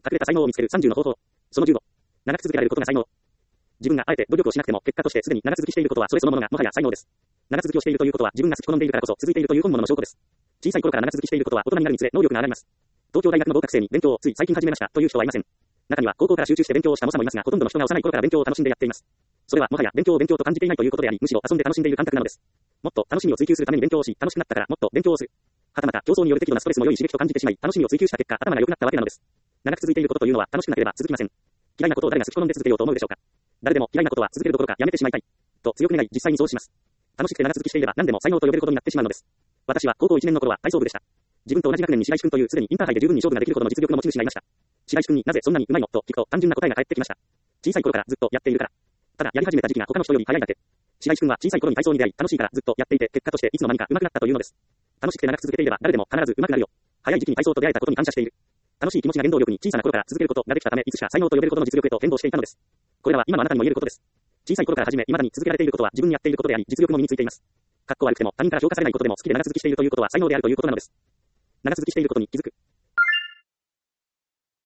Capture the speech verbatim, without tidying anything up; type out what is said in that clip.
隠れた才能を見つけるさんじゅうの方法。そのじゅうご。長く続けられることが才能。自分があえて努力をしなくても結果としてすでに長続きしていることはそれそのものがもはや才能です。長続きをしているということは自分が好き好んでいるからこそ続いているという本物の証拠です。小さい頃から長続きしていることは大人になるにつれ能力が上がります。東京大学の合格生に勉強をつい最近始めましたという人はいません。中には高校から集中して勉強をした猛者もいますが、ほとんどの人が幼い頃から勉強を楽しんでやっています。それはもはや勉強を勉強と感じていないということであり、むしろ遊んで楽しんでいる感覚なのです。もっと楽しみを追求するために勉強をし、楽しくなったからもっと勉強をする。はたまた競争による適度なストレスも良い刺激と感じてしまい、楽しみを追求した結果、頭が良くなったわけなのです。長く続いていることというのは楽しくなければ続きません。嫌いなことを誰が好き好んで続けようと思うでしょうか。誰でも嫌いなことは続けるどころかやめてしまいたい。と強く願い、実際にそうします。楽しくて長続きしていれば何でも才能と呼べることになってしまうのです。私は高校いちねんの頃は体操部でした。自分と同じ学年に白石君というすでにインターハイで十分に勝負ができるほどの実力の持ち主がいました。白石君になぜそんなに上手いのと聞くと単純な答えが返ってきました。小さい頃からずっとやっているから。ただやり始めた時期が他の人より早いだけ。白石君は小さい頃に体操に出会い楽しいからずっとやっていて結果としていつの間にか上手くなったというのです。楽しくて長く続けていれば誰でも必ず上手くなるよ。早い時期に体操と出会えたことに感謝している。楽しい気持ちが原動力に小さな頃から続けることができたためいつしか才能と呼べるほどの実力へと変動していたのです。これらは今のあなたにも言えることです。小さい頃から始め未だに続けられていることは自分にやっていることであり実力も身についています。かっこ悪くても他人から評価されないことでも好きで長続きしているということは才能であるということなのです。長続きしていることに気づく。